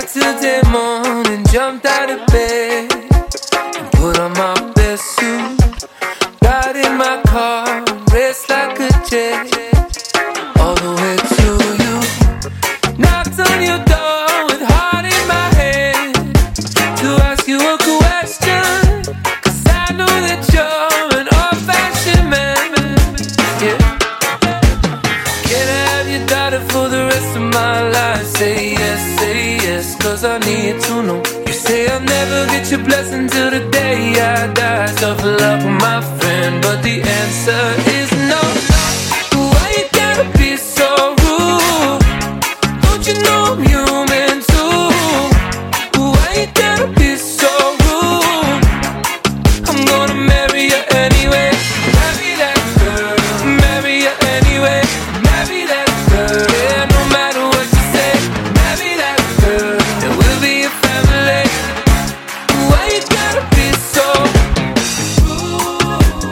Saturday morning, jumped out of bed and put on my best suit. Got in my car, raced like a jet all the way to you. Knocked on your door with heart in my head to ask you a question, 'cause I know that you're an old-fashioned man. Yeah. Can I have your daughter for the rest of my life? Say yes, 'cause I need to know. You say I'll never get your blessing till the day I die. Tough luck, my friend, but the answer is no. Why you gotta be so rude? Don't you know I'm human too? Why you gotta be so rude? I'm gonna marry you anyway. Marry that girl, marry you anyway. Marry that girl, yeah, no matter what you say. Marry that girl, and we'll be a family. Why you gotta be so rude?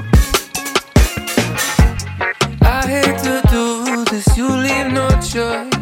I hate to do this, you leave no choice.